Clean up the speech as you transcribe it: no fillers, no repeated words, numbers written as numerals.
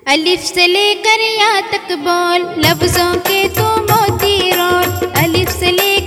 अलिफ से लेकर या तक बोल, लफ्जों के तो मोती रोल। अलिफ से लेकर